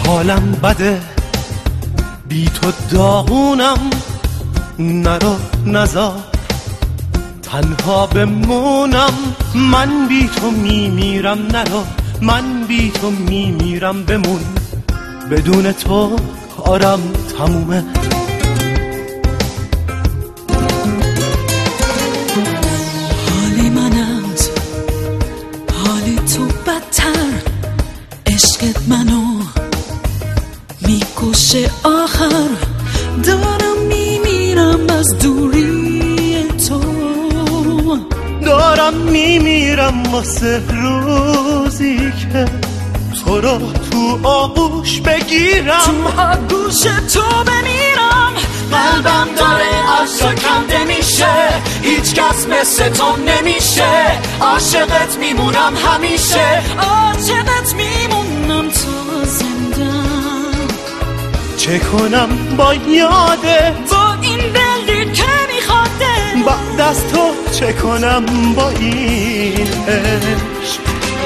حالم بده بی تو داغونم، نرو نزار تنها بمونم. من بی تو میمیرم، نرو من بی تو میمیرم، بمون بدون تو کارم تمومه. حالی من از حالی تو بدتر، عشقت منو میکشه آخر. دارم میمیرم از دوری تو، دارم میمیرم واسه روزی که تو رو تو آغوش بگیرم، تو آغوش تو بمیرم. قلبم داره عشقا کنده میشه، هیچ کس مثل تو نمیشه. عاشقت میمونم همیشه، عاشقت میمونم تا زندم. چه کنم با یاده، با این دلی که میخواده، بعد از تو چه کنم با این عشق.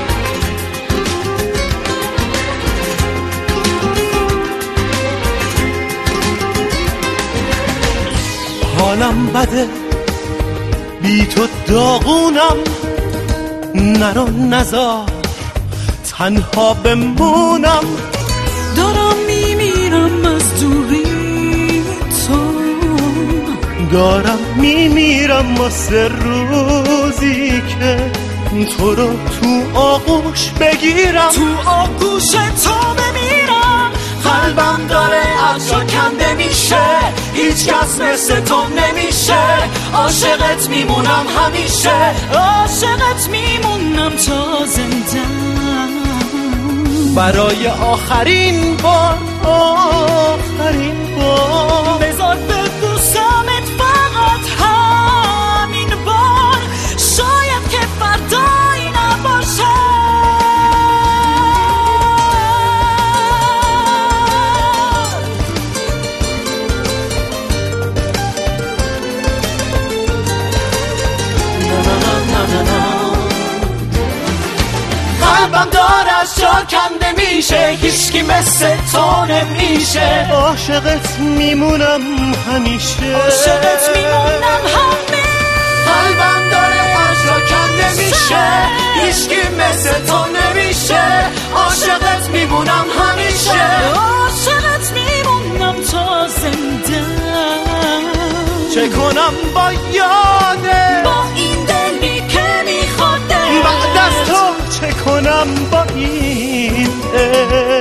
حالم بده بی تو داغونم، نرو نزار تنها بمونم. دارم میمیرم از دوری تو، دارم میمیرم واسه روزی که تو رو تو آغوش بگیرم، تو آغوش تو بمیرم. قلبم داره عشقا کنده میشه، هیچ کس مثل تو نمیشه. عاشقت میمونم همیشه، عاشقت میمونم تا زندم. برای آخرین بار، آخرین بار بذار ببوسمت فقط همین بار. شاید که فردایی نباشه، قلبم دارش جا کنده میشه، هیچکی مثل تو نمیشه. عاشقت میمونم همیشه، عاشقت میمونم همیشه. قلبم داره جا کنده میشه، هیچکی مثل تو نمیشه. عاشقت میمونم همیشه، عاشقت میمونم تا زنده. چه کنم با یاده، با این دلی که میخواده، بعد از تو چه کنم با این